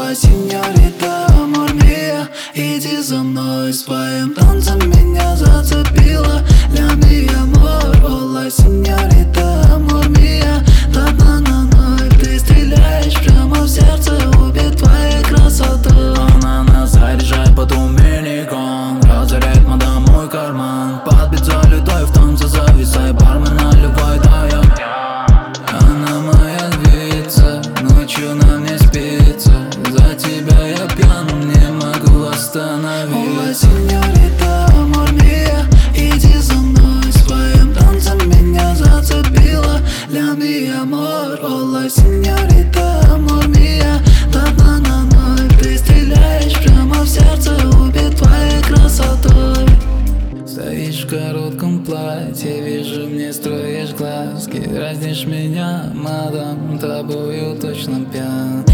Ола, сеньорита, амор мия, иди за мной, своим танцем меня зацепила. Ля ми амор, ола, сеньорита, амор мия, на-на-на-на. Ты стреляешь прямо в сердце, убит твоей красотой. Она заряжает под умельником, разоряет мадам мой карман. Подбит залетай в танце, зависай, бармен наливай, да я. Она моя львица, ночью нам не спится. За тебя я пьян, не могу остановиться. Ола, сеньорита, амор мия, иди за мной, своим танцем меня зацепила. Ля ми амор, ола, сеньорита, амор мия, на-на-на-на. Ты стреляешь прямо в сердце, убит твоей красотой. Стоишь в коротком платье, вижу, мне строишь глазки. Дразнишь меня, мадам, тобою точно пьян.